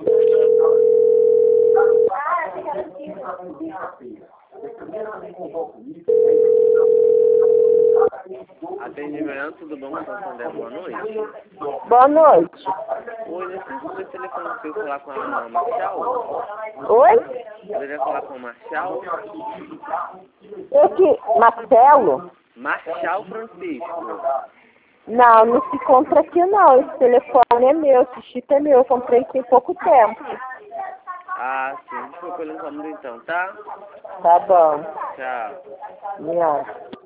Atendimento, tudo bom, Santander? Boa noite. Boa noite. Oi, necessito ver telefone para eu falar com a Marcial? Oi? Poderia falar com a Marcial? Marcelo? Marcial Francisco. Não se encontra aqui não. Esse telefone é meu, esse chip é meu. Eu comprei tem pouco tempo. Ah, sim. Desculpa pelo incômodo então, tá? Tá bom. Tchau. Minha.